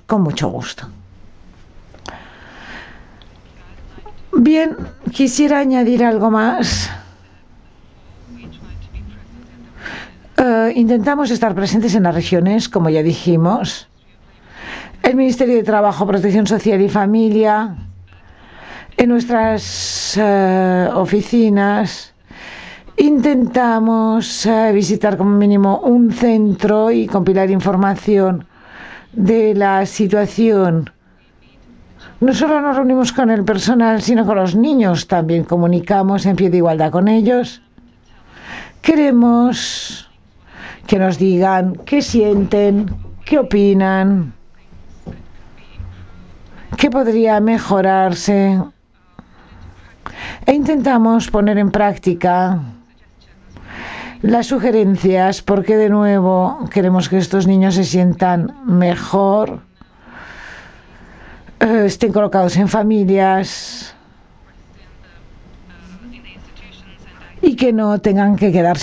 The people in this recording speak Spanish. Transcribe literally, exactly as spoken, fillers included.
con mucho gusto. Bien, quisiera añadir algo más. Uh, intentamos estar presentes en las regiones, como ya dijimos. El Ministerio de Trabajo, Protección Social y Familia, en nuestras uh, oficinas, intentamos uh, visitar como mínimo un centro y compilar información de la situación. No solo nos reunimos con el personal, sino con los niños. También comunicamos en pie de igualdad con ellos. Queremos que nos digan qué sienten, qué opinan, qué podría mejorarse. E intentamos poner en práctica las sugerencias porque, de nuevo, queremos que estos niños se sientan mejor, eh, estén colocados en familias y que no tengan que quedarse